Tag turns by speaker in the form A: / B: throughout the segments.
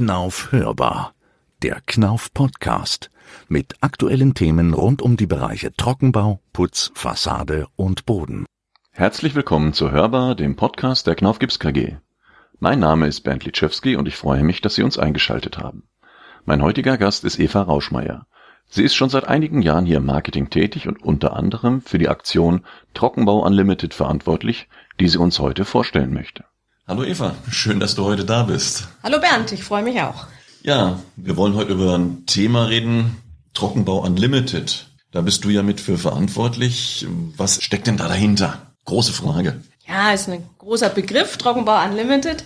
A: Knauf hörbar, der Knauf Podcast mit aktuellen Themen rund um die Bereiche Trockenbau, Putz, Fassade und Boden.
B: Herzlich willkommen zu Hörbar, dem Podcast der Knauf Gips KG. Mein Name ist Bernd Litschewski und ich freue mich, dass Sie uns eingeschaltet haben. Mein heutiger Gast ist Eva Rauschmeier. Sie ist schon seit einigen Jahren hier im Marketing tätig und unter anderem für die Aktion Trockenbau Unlimited verantwortlich, die sie uns heute vorstellen möchte. Hallo Eva, schön, dass du heute da bist.
C: Hallo Bernd, ich freue mich auch.
B: Ja, wir wollen heute über ein Thema reden, Trockenbau Unlimited. Da bist du ja mit für verantwortlich. Was steckt denn da dahinter? Große Frage.
C: Ja, ist ein großer Begriff, Trockenbau Unlimited.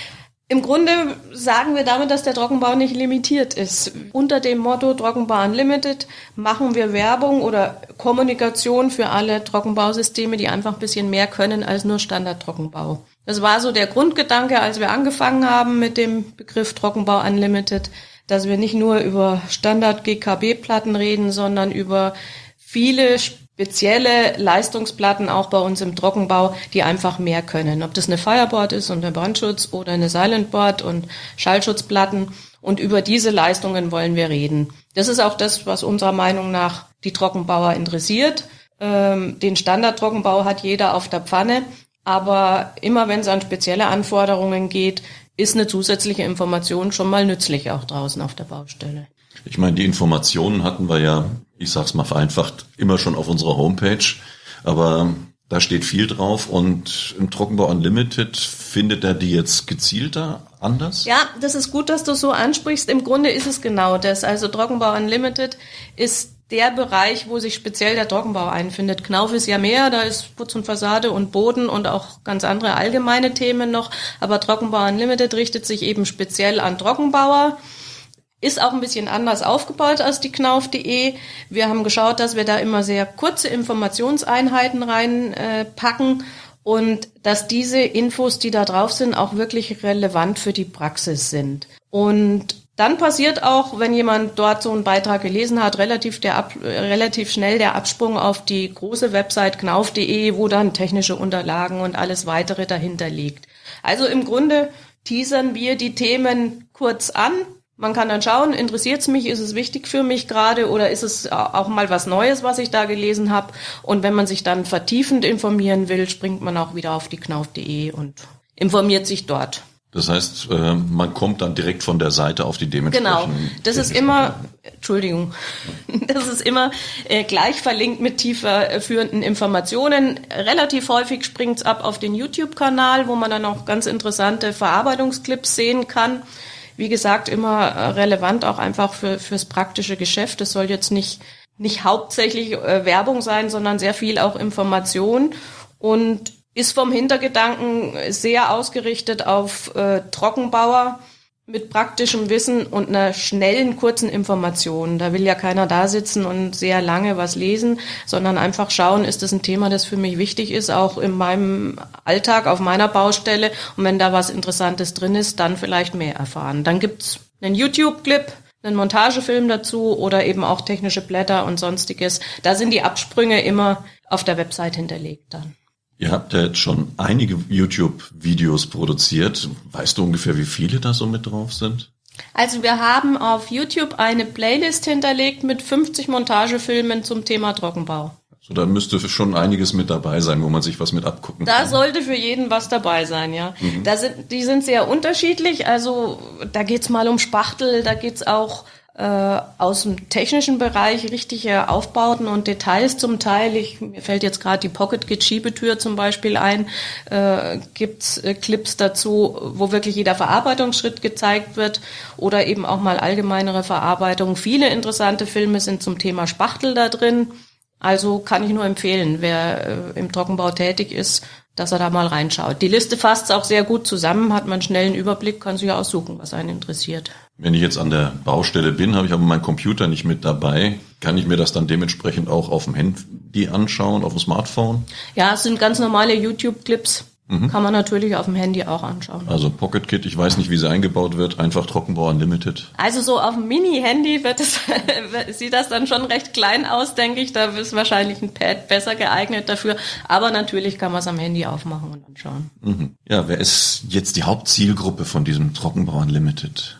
C: Im Grunde sagen wir damit, dass der Trockenbau nicht limitiert ist. Unter dem Motto Trockenbau Unlimited machen wir Werbung oder Kommunikation für alle Trockenbausysteme, die einfach ein bisschen mehr können als nur Standard-Trockenbau. Das war so der Grundgedanke, als wir angefangen haben mit dem Begriff Trockenbau Unlimited, dass wir nicht nur über Standard-GKB-Platten reden, sondern über viele spezielle Leistungsplatten auch bei uns im Trockenbau, die einfach mehr können. Ob das eine Fireboard ist und ein Brandschutz oder eine Silentboard und Schallschutzplatten. Und über diese Leistungen wollen wir reden. Das ist auch das, was unserer Meinung nach die Trockenbauer interessiert. Den Standard-Trockenbau hat jeder auf der Pfanne. Aber immer wenn es an spezielle Anforderungen geht, ist eine zusätzliche Information schon mal nützlich auch draußen auf der Baustelle.
B: Ich meine, die Informationen hatten wir ja, ich sag's mal vereinfacht, immer schon auf unserer Homepage, aber da steht viel drauf und im Trockenbau Unlimited findet er die jetzt gezielter anders?
C: Ja, das ist gut, dass du so ansprichst. Im Grunde ist es genau das. Also Trockenbau Unlimited ist der Bereich, wo sich speziell der Trockenbau einfindet. Knauf ist ja mehr, da ist Putz und Fassade und Boden und auch ganz andere allgemeine Themen noch. Aber Trockenbau Unlimited richtet sich eben speziell an Trockenbauer. Ist auch ein bisschen anders aufgebaut als die Knauf.de. Wir haben geschaut, dass wir da immer sehr kurze Informationseinheiten reinpacken und dass diese Infos, die da drauf sind, auch wirklich relevant für die Praxis sind. Und dann passiert auch, wenn jemand dort so einen Beitrag gelesen hat, relativ schnell der Absprung auf die große Website knauf.de, wo dann technische Unterlagen und alles weitere dahinter liegt. Also im Grunde teasern wir die Themen kurz an. Man kann dann schauen, interessiert es mich, ist es wichtig für mich gerade oder ist es auch mal was Neues, was ich da gelesen habe. Und wenn man sich dann vertiefend informieren will, springt man auch wieder auf die knauf.de und informiert sich dort.
B: Das heißt, man kommt dann direkt von der Seite auf die dementsprechenden...
C: Genau, das ist immer gleich verlinkt mit tiefer führenden Informationen. Relativ häufig springt's ab auf den YouTube-Kanal, wo man dann auch ganz interessante Verarbeitungsclips sehen kann. Wie gesagt, immer relevant auch einfach fürs praktische Geschäft. Es soll jetzt nicht hauptsächlich Werbung sein, sondern sehr viel auch Information und ist vom Hintergedanken sehr ausgerichtet auf Trockenbauer mit praktischem Wissen und einer schnellen, kurzen Information. Da will ja keiner da sitzen und sehr lange was lesen, sondern einfach schauen, ist das ein Thema, das für mich wichtig ist, auch in meinem Alltag, auf meiner Baustelle. Und wenn da was Interessantes drin ist, dann vielleicht mehr erfahren. Dann gibt's einen YouTube-Clip, einen Montagefilm dazu oder eben auch technische Blätter und Sonstiges. Da sind die Absprünge immer auf der Website hinterlegt dann.
B: Ihr habt ja jetzt schon einige YouTube-Videos produziert. Weißt du ungefähr, wie viele da so mit drauf sind?
C: Also wir haben auf YouTube eine Playlist hinterlegt mit 50 Montagefilmen zum Thema Trockenbau.
B: So, da müsste schon einiges mit dabei sein, wo man sich was mit abgucken kann.
C: Da sollte für jeden was dabei sein, ja. Mhm. Die sind sehr unterschiedlich. Also da geht's mal um Spachtel, da geht's auch aus dem technischen Bereich richtige Aufbauten und Details zum Teil. Mir fällt jetzt gerade die Pocket-Git-Schiebetür zum Beispiel ein. Gibt's Clips dazu, wo wirklich jeder Verarbeitungsschritt gezeigt wird oder eben auch mal allgemeinere Verarbeitung. Viele interessante Filme sind zum Thema Spachtel da drin. Also kann ich nur empfehlen, wer im Trockenbau tätig ist, dass er da mal reinschaut. Die Liste fasst es auch sehr gut zusammen, hat man einen schnellen Überblick, kann sich aussuchen, was einen interessiert.
B: Wenn ich jetzt an der Baustelle bin, habe ich aber meinen Computer nicht mit dabei. Kann ich mir das dann dementsprechend auch auf dem Handy anschauen, auf dem Smartphone?
C: Ja, es sind ganz normale YouTube-Clips. Kann man natürlich auf dem Handy auch anschauen.
B: Also Pocket Kit, ich weiß nicht, wie sie eingebaut wird, einfach Trockenbau Unlimited.
C: Also so auf dem Mini-Handy sieht das dann schon recht klein aus, denke ich. Da ist wahrscheinlich ein Pad besser geeignet dafür. Aber natürlich kann man es am Handy aufmachen und anschauen.
B: Ja, wer ist jetzt die Hauptzielgruppe von diesem Trockenbau Unlimited?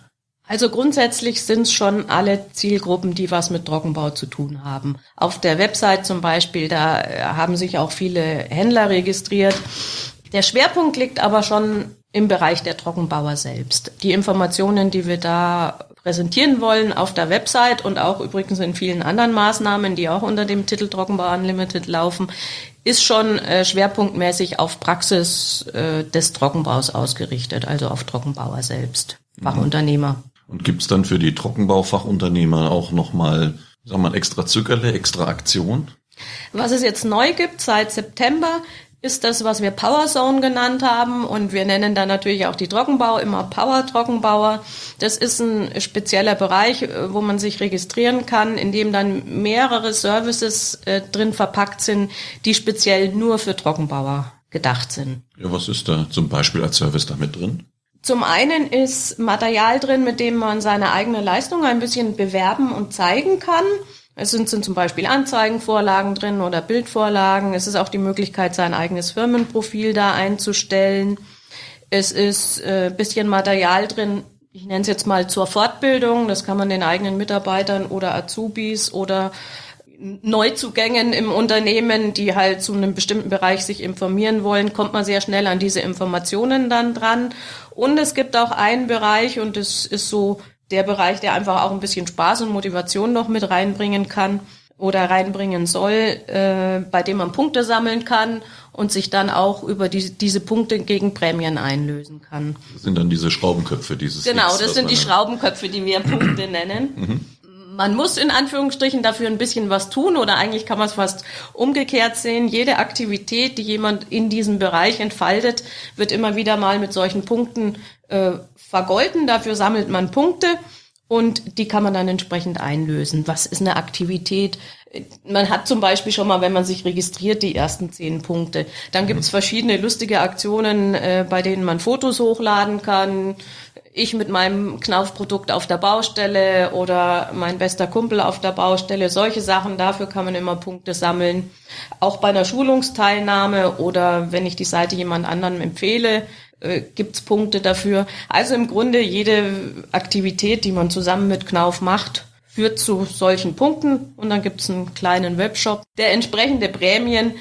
C: Also grundsätzlich sind es schon alle Zielgruppen, die was mit Trockenbau zu tun haben. Auf der Website zum Beispiel, da haben sich auch viele Händler registriert. Der Schwerpunkt liegt aber schon im Bereich der Trockenbauer selbst. Die Informationen, die wir da präsentieren wollen auf der Website und auch übrigens in vielen anderen Maßnahmen, die auch unter dem Titel Trockenbau Unlimited laufen, ist schon schwerpunktmäßig auf Praxis des Trockenbaus ausgerichtet, also auf Trockenbauer selbst, Fachunternehmer.
B: Und gibt's dann für die Trockenbaufachunternehmer auch nochmal, sagen wir mal, extra Zückerle, extra Aktion?
C: Was es jetzt neu gibt seit September, ist das, was wir Power Zone genannt haben. Und wir nennen da natürlich auch die Trockenbau immer Power Trockenbauer. Das ist ein spezieller Bereich, wo man sich registrieren kann, in dem dann mehrere Services drin verpackt sind, die speziell nur für Trockenbauer gedacht sind.
B: Ja, was ist da zum Beispiel als Service da mit drin?
C: Zum einen ist Material drin, mit dem man seine eigene Leistung ein bisschen bewerben und zeigen kann. Es sind zum Beispiel Anzeigenvorlagen drin oder Bildvorlagen. Es ist auch die Möglichkeit, sein eigenes Firmenprofil da einzustellen. Es ist ein bisschen Material drin, ich nenne es jetzt mal zur Fortbildung. Das kann man den eigenen Mitarbeitern oder Azubis oder Neuzugängen im Unternehmen, die halt zu einem bestimmten Bereich sich informieren wollen, kommt man sehr schnell an diese Informationen dann dran. Und es gibt auch einen Bereich, und das ist so der Bereich, der einfach auch ein bisschen Spaß und Motivation noch mit reinbringen kann oder reinbringen soll, bei dem man Punkte sammeln kann und sich dann auch über diese Punkte gegen Prämien einlösen kann.
B: Das sind dann diese Schraubenköpfe, dieses
C: Genau,
B: X,
C: das sind die Schraubenköpfe, die wir Punkte nennen. Man muss in Anführungsstrichen dafür ein bisschen was tun oder eigentlich kann man es fast umgekehrt sehen. Jede Aktivität, die jemand in diesem Bereich entfaltet, wird immer wieder mal mit solchen Punkten vergolten. Dafür sammelt man Punkte und die kann man dann entsprechend einlösen. Was ist eine Aktivität? Man hat zum Beispiel schon mal, wenn man sich registriert, die ersten 10 Punkte. Dann gibt es verschiedene lustige Aktionen, bei denen man Fotos hochladen kann. Ich mit meinem Knauf-Produkt auf der Baustelle oder mein bester Kumpel auf der Baustelle. Solche Sachen, dafür kann man immer Punkte sammeln. Auch bei einer Schulungsteilnahme oder wenn ich die Seite jemand anderem empfehle, gibt's Punkte dafür. Also im Grunde jede Aktivität, die man zusammen mit Knauf macht, führt zu solchen Punkten und dann gibt's einen kleinen Webshop, der entsprechende Prämien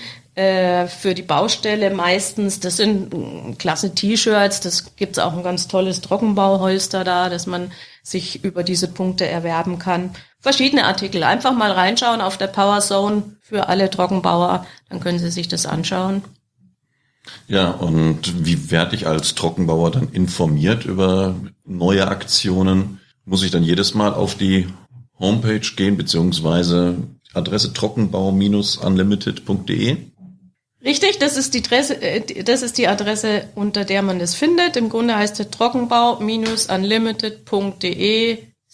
C: für die Baustelle meistens, das sind klasse T-Shirts, das gibt's auch ein ganz tolles Trockenbauholster da, dass man sich über diese Punkte erwerben kann. Verschiedene Artikel, einfach mal reinschauen auf der Power Zone für alle Trockenbauer, dann können Sie sich das anschauen.
B: Ja, und wie werde ich als Trockenbauer dann informiert über neue Aktionen? Muss ich dann jedes Mal auf die Homepage gehen, beziehungsweise Adresse trockenbau-unlimited.de?
C: Richtig, das ist die Adresse, unter der man es findet. Im Grunde heißt es trockenbau-unlimited.de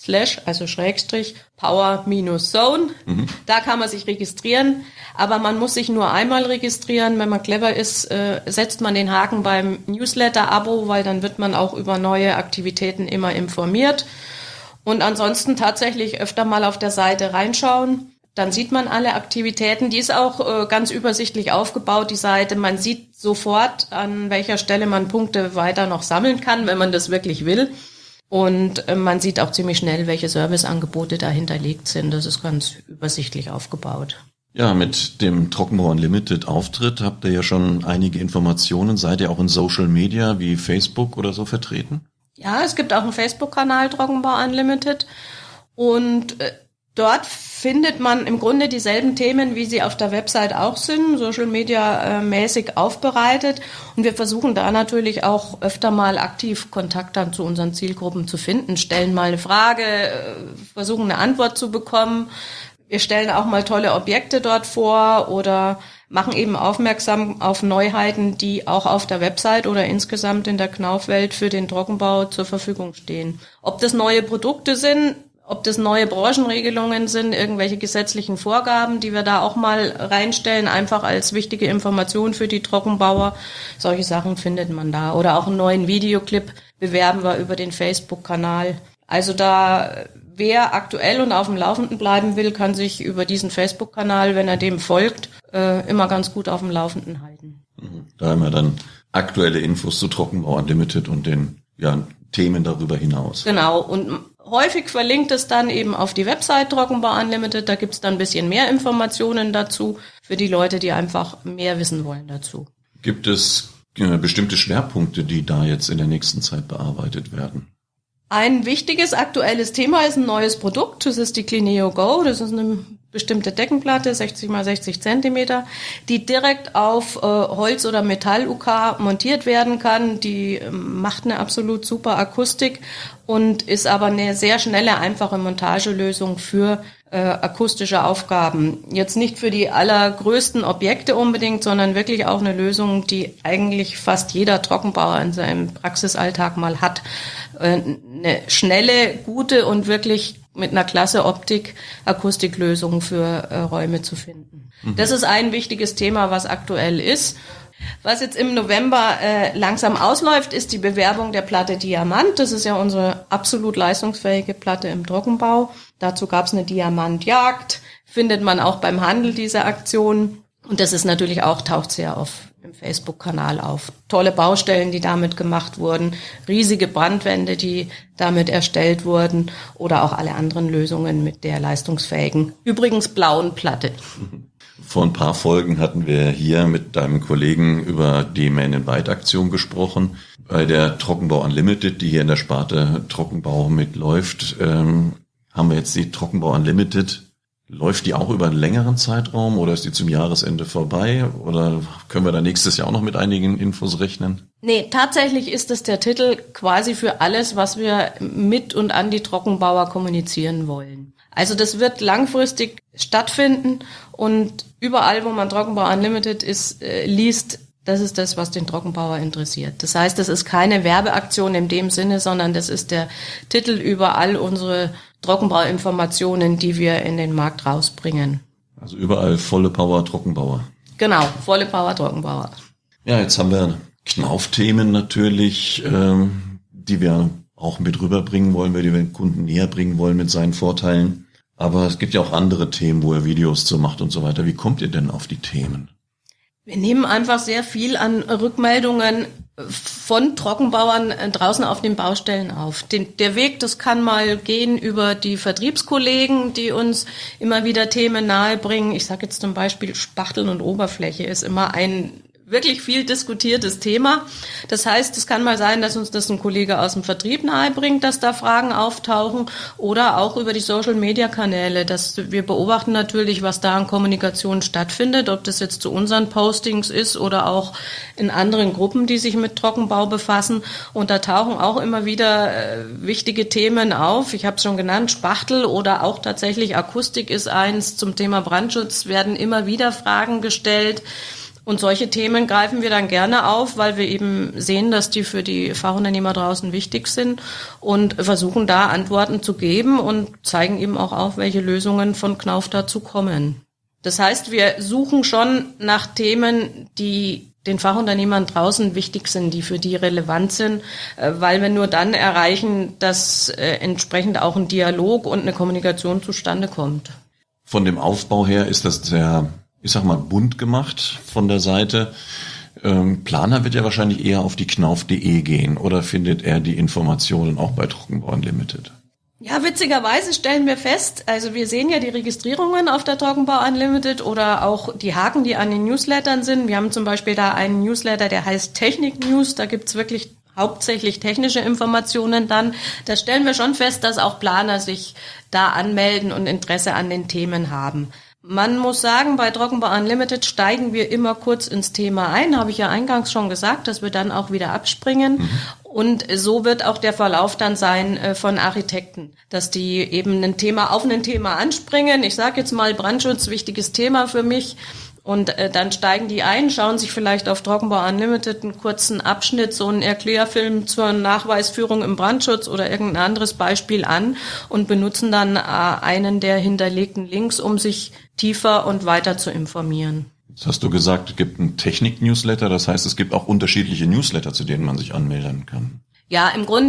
C: / Power-Zone. Da kann man sich registrieren, aber man muss sich nur einmal registrieren. Wenn man clever ist, setzt man den Haken beim Newsletter-Abo, weil dann wird man auch über neue Aktivitäten immer informiert. Und ansonsten tatsächlich öfter mal auf der Seite reinschauen. Dann sieht man alle Aktivitäten. Die ist auch ganz übersichtlich aufgebaut, die Seite. Man sieht sofort, an welcher Stelle man Punkte weiter noch sammeln kann, wenn man das wirklich will. Und man sieht auch ziemlich schnell, welche Serviceangebote da hinterlegt sind. Das ist ganz übersichtlich aufgebaut.
B: Ja, mit dem Trockenbau Unlimited Auftritt habt ihr ja schon einige Informationen. Seid ihr auch in Social Media wie Facebook oder so vertreten?
C: Ja, es gibt auch einen Facebook-Kanal Trockenbau Unlimited. Und dort findet man im Grunde dieselben Themen, wie sie auf der Website auch sind, Social Media mäßig aufbereitet. Und wir versuchen da natürlich auch öfter mal aktiv Kontakt dann zu unseren Zielgruppen zu finden, stellen mal eine Frage, versuchen eine Antwort zu bekommen. Wir stellen auch mal tolle Objekte dort vor oder machen eben aufmerksam auf Neuheiten, die auch auf der Website oder insgesamt in der Knauf-Welt für den Trockenbau zur Verfügung stehen. Ob das neue Produkte sind, ob das neue Branchenregelungen sind, irgendwelche gesetzlichen Vorgaben, die wir da auch mal reinstellen, einfach als wichtige Information für die Trockenbauer. Solche Sachen findet man da. Oder auch einen neuen Videoclip bewerben wir über den Facebook-Kanal. Also da, wer aktuell und auf dem Laufenden bleiben will, kann sich über diesen Facebook-Kanal, wenn er dem folgt, immer ganz gut auf dem Laufenden halten.
B: Da haben wir dann aktuelle Infos zu Trockenbau Unlimited und den Themen darüber hinaus.
C: Genau, und häufig verlinkt es dann eben auf die Website Trockenbau Unlimited. Da gibt's dann ein bisschen mehr Informationen dazu für die Leute, die einfach mehr wissen wollen dazu.
B: Gibt es bestimmte Schwerpunkte, die da jetzt in der nächsten Zeit bearbeitet werden?
C: Ein wichtiges aktuelles Thema ist ein neues Produkt. Das ist die Clineo Go. Das ist eine bestimmte Deckenplatte, 60 x 60 Zentimeter, die direkt auf Holz- oder Metall-UK montiert werden kann. Die macht eine absolut super Akustik und ist aber eine sehr schnelle, einfache Montagelösung für akustische Aufgaben. Jetzt nicht für die allergrößten Objekte unbedingt, sondern wirklich auch eine Lösung, die eigentlich fast jeder Trockenbauer in seinem Praxisalltag mal hat. Eine schnelle, gute und wirklich mit einer klasse Optik Akustiklösungen für Räume zu finden. Das ist ein wichtiges Thema, was aktuell ist. Was jetzt im November langsam ausläuft, ist die Bewerbung der Platte Diamant. Das ist ja unsere absolut leistungsfähige Platte im Trockenbau. Dazu gab es eine Diamantjagd, findet man auch beim Handel diese Aktion. Und das ist natürlich auch, taucht sehr auf im Facebook-Kanal auf. Tolle Baustellen, die damit gemacht wurden, riesige Brandwände, die damit erstellt wurden oder auch alle anderen Lösungen mit der leistungsfähigen, übrigens blauen Platte.
B: Vor ein paar Folgen hatten wir hier mit deinem Kollegen über die Man-in-White-Aktion gesprochen. Bei der Trockenbau Unlimited, die hier in der Sparte Trockenbau mitläuft, haben wir jetzt die Trockenbau Unlimited. Läuft die auch über einen längeren Zeitraum oder ist die zum Jahresende vorbei? Oder können wir da nächstes Jahr auch noch mit einigen Infos rechnen?
C: Nee, tatsächlich ist es der Titel quasi für alles, was wir mit und an die Trockenbauer kommunizieren wollen. Also das wird langfristig stattfinden und überall, wo man Trockenbau Unlimited liest, das ist das, was den Trockenbauer interessiert. Das heißt, das ist keine Werbeaktion in dem Sinne, sondern das ist der Titel über all unsere Trockenbauinformationen, die wir in den Markt rausbringen.
B: Also überall volle Power Trockenbauer.
C: Genau, volle Power Trockenbauer.
B: Ja, jetzt haben wir Knauf-Themen natürlich, die wir auch mit rüberbringen wollen, weil wir den Kunden näher bringen wollen mit seinen Vorteilen. Aber es gibt ja auch andere Themen, wo er Videos zu macht und so weiter. Wie kommt ihr denn auf die Themen?
C: Wir nehmen einfach sehr viel an Rückmeldungen von Trockenbauern draußen auf den Baustellen auf. Der Weg, das kann mal gehen über die Vertriebskollegen, die uns immer wieder Themen nahebringen. Ich sage jetzt zum Beispiel Spachteln und Oberfläche ist immer ein wirklich viel diskutiertes Thema. Das heißt, es kann mal sein, dass uns das ein Kollege aus dem Vertrieb nahebringt, dass da Fragen auftauchen oder auch über die Social-Media-Kanäle. Wir beobachten natürlich, was da an Kommunikation stattfindet, ob das jetzt zu unseren Postings ist oder auch in anderen Gruppen, die sich mit Trockenbau befassen. Und da tauchen auch immer wieder wichtige Themen auf. Ich habe es schon genannt, Spachtel oder auch tatsächlich Akustik ist eins. Zum Thema Brandschutz werden immer wieder Fragen gestellt. Und solche Themen greifen wir dann gerne auf, weil wir eben sehen, dass die für die Fachunternehmer draußen wichtig sind und versuchen da Antworten zu geben und zeigen eben auch auf, welche Lösungen von Knauf dazu kommen. Das heißt, wir suchen schon nach Themen, die den Fachunternehmern draußen wichtig sind, die für die relevant sind, weil wir nur dann erreichen, dass entsprechend auch ein Dialog und eine Kommunikation zustande kommt.
B: Von dem Aufbau her ist das sehr, ich sag mal, bunt gemacht von der Seite. Planer wird ja wahrscheinlich eher auf die knauf.de gehen oder findet er die Informationen auch bei Trockenbau Unlimited?
C: Ja, witzigerweise stellen wir fest, also wir sehen ja die Registrierungen auf der Trockenbau Unlimited oder auch die Haken, die an den Newslettern sind. Wir haben zum Beispiel da einen Newsletter, der heißt Technik News, da gibt's wirklich hauptsächlich technische Informationen dann. Da stellen wir schon fest, dass auch Planer sich da anmelden und Interesse an den Themen haben. Man muss sagen, bei Trockenbau Unlimited steigen wir immer kurz ins Thema ein, habe ich ja eingangs schon gesagt, dass wir dann auch wieder abspringen. Und so wird auch der Verlauf dann sein von Architekten, dass die eben ein Thema anspringen. Ich sage jetzt mal Brandschutz, wichtiges Thema für mich. Und dann steigen die ein, schauen sich vielleicht auf Trockenbau Unlimited einen kurzen Abschnitt, so einen Erklärfilm zur Nachweisführung im Brandschutz oder irgendein anderes Beispiel an und benutzen dann einen der hinterlegten Links, um sich tiefer und weiter zu informieren.
B: Jetzt hast du gesagt, es gibt einen Technik-Newsletter, das heißt, es gibt auch unterschiedliche Newsletter, zu denen man sich anmelden kann.
C: Ja, im Grunde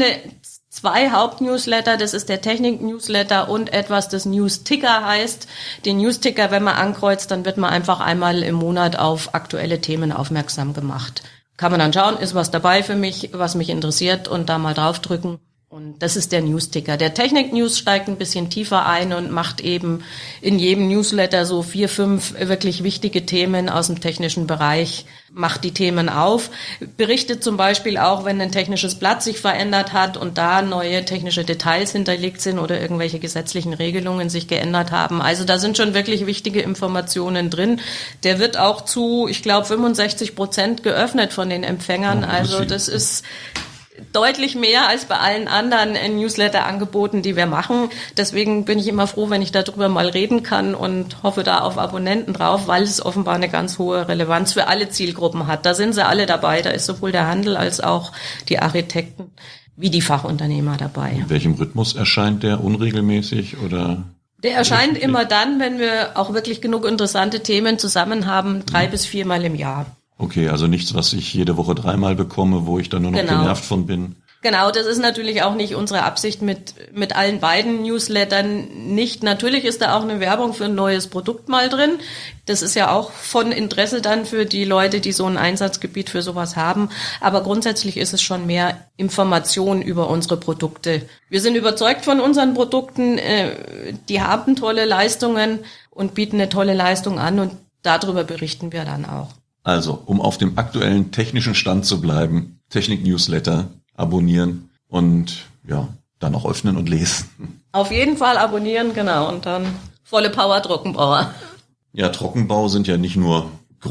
C: 2 Hauptnewsletter, das ist der Technik-Newsletter und etwas, das News-Ticker heißt. Den News-Ticker, wenn man ankreuzt, dann wird man einfach einmal im Monat auf aktuelle Themen aufmerksam gemacht. kann man dann schauen, ist was dabei für mich, was mich interessiert und da mal draufdrücken. Und das ist der News-Ticker. Der Technik-News steigt ein bisschen tiefer ein und macht eben in jedem Newsletter so 4, 5 wirklich wichtige Themen aus dem technischen Bereich, macht die Themen auf, berichtet zum Beispiel auch, wenn ein technisches Blatt sich verändert hat und da neue technische Details hinterlegt sind oder irgendwelche gesetzlichen Regelungen sich geändert haben. Also da sind schon wirklich wichtige Informationen drin. Der wird auch zu, ich glaube, 65% geöffnet von den Empfängern. Also das ist deutlich mehr als bei allen anderen Newsletter-Angeboten, die wir machen. Deswegen bin ich immer froh, wenn ich darüber mal reden kann und hoffe da auf Abonnenten drauf, weil es offenbar eine ganz hohe Relevanz für alle Zielgruppen hat. Da sind sie alle dabei. Da ist sowohl der Handel als auch die Architekten wie die Fachunternehmer dabei.
B: In welchem Rhythmus erscheint der? Unregelmäßig oder?
C: Der erscheint immer dann, wenn wir auch wirklich genug interessante Themen zusammen haben, 3 bis 4 Mal im Jahr.
B: Okay, also nichts, was ich jede Woche 3-mal bekomme, wo ich dann nur noch genervt von bin.
C: Genau, das ist natürlich auch nicht unsere Absicht mit allen beiden Newslettern nicht. Natürlich ist da auch eine Werbung für ein neues Produkt mal drin. Das ist ja auch von Interesse dann für die Leute, die so ein Einsatzgebiet für sowas haben. Aber grundsätzlich ist es schon mehr Information über unsere Produkte. Wir sind überzeugt von unseren Produkten. Die haben tolle Leistungen und bieten eine tolle Leistung an und darüber berichten wir dann auch.
B: Also, um auf dem aktuellen technischen Stand zu bleiben, Technik-Newsletter abonnieren und ja, dann auch öffnen und lesen.
C: Auf jeden Fall abonnieren, genau, und dann volle Power Trockenbauer.
B: Ja, Trockenbau sind ja nicht nur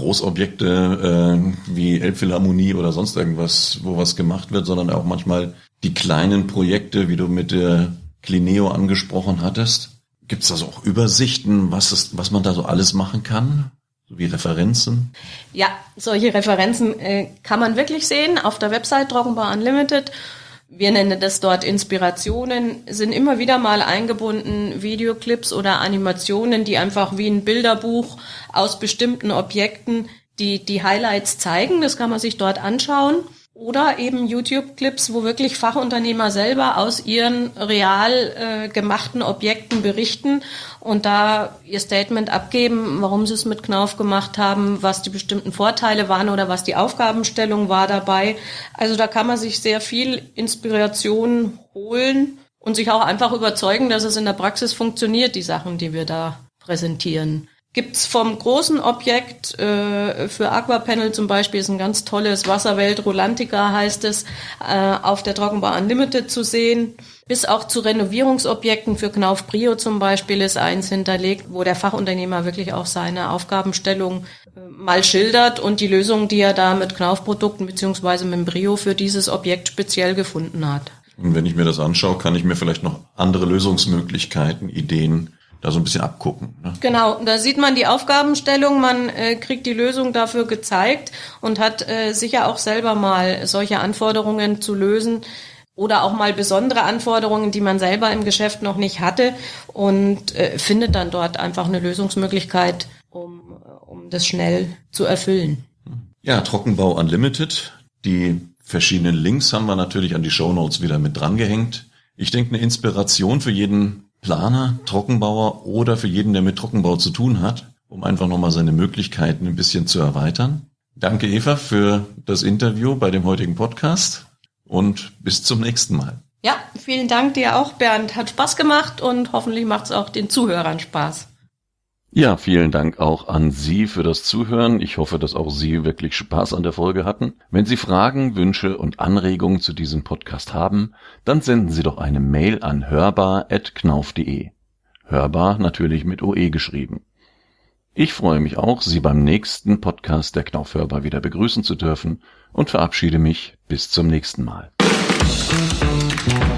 B: Großobjekte wie Elbphilharmonie oder sonst irgendwas, wo was gemacht wird, sondern auch manchmal die kleinen Projekte, wie du mit der Clineo angesprochen hattest. Gibt es da so auch Übersichten, was man da so alles machen kann? So wie Referenzen?
C: Ja, solche Referenzen kann man wirklich sehen auf der Website Trockenbau Unlimited. Wir nennen das dort Inspirationen, sind immer wieder mal eingebunden Videoclips oder Animationen, die einfach wie ein Bilderbuch aus bestimmten Objekten die Highlights zeigen. Das kann man sich dort anschauen. Oder eben YouTube-Clips, wo wirklich Fachunternehmer selber aus ihren real gemachten Objekten berichten und da ihr Statement abgeben, warum sie es mit Knauf gemacht haben, was die bestimmten Vorteile waren oder was die Aufgabenstellung war dabei. Also da kann man sich sehr viel Inspiration holen und sich auch einfach überzeugen, dass es in der Praxis funktioniert, die Sachen, die wir da präsentieren. Gibt's vom großen Objekt für Aquapanel zum Beispiel, ist ein ganz tolles Wasserwelt Rolantica heißt es, auf der Trockenbau Unlimited zu sehen. Bis auch zu Renovierungsobjekten für Knauf Brio zum Beispiel ist eins hinterlegt, wo der Fachunternehmer wirklich auch seine Aufgabenstellung mal schildert und die Lösung, die er da mit Knauf-Produkten beziehungsweise mit dem Brio für dieses Objekt speziell gefunden hat.
B: Und wenn ich mir das anschaue, kann ich mir vielleicht noch andere Lösungsmöglichkeiten, Ideen da so ein bisschen abgucken. Ne?
C: Genau, da sieht man die Aufgabenstellung, man kriegt die Lösung dafür gezeigt und hat sicher auch selber mal solche Anforderungen zu lösen oder auch mal besondere Anforderungen, die man selber im Geschäft noch nicht hatte und findet dann dort einfach eine Lösungsmöglichkeit, um das schnell zu erfüllen.
B: Ja, Trockenbau Unlimited. Die verschiedenen Links haben wir natürlich an die Shownotes wieder mit drangehängt. Ich denke, eine Inspiration für jeden Planer, Trockenbauer oder für jeden, der mit Trockenbau zu tun hat, um einfach nochmal seine Möglichkeiten ein bisschen zu erweitern. Danke, Eva, für das Interview bei dem heutigen Podcast und bis zum nächsten Mal.
C: Ja, vielen Dank dir auch, Bernd. Hat Spaß gemacht und hoffentlich macht es auch den Zuhörern Spaß.
B: Ja, vielen Dank auch an Sie für das Zuhören. Ich hoffe, dass auch Sie wirklich Spaß an der Folge hatten. Wenn Sie Fragen, Wünsche und Anregungen zu diesem Podcast haben, dann senden Sie doch eine Mail an hörbar@knauf.de. Hörbar natürlich mit OE geschrieben. Ich freue mich auch, Sie beim nächsten Podcast der Knauf Hörbar wieder begrüßen zu dürfen und verabschiede mich bis zum nächsten Mal.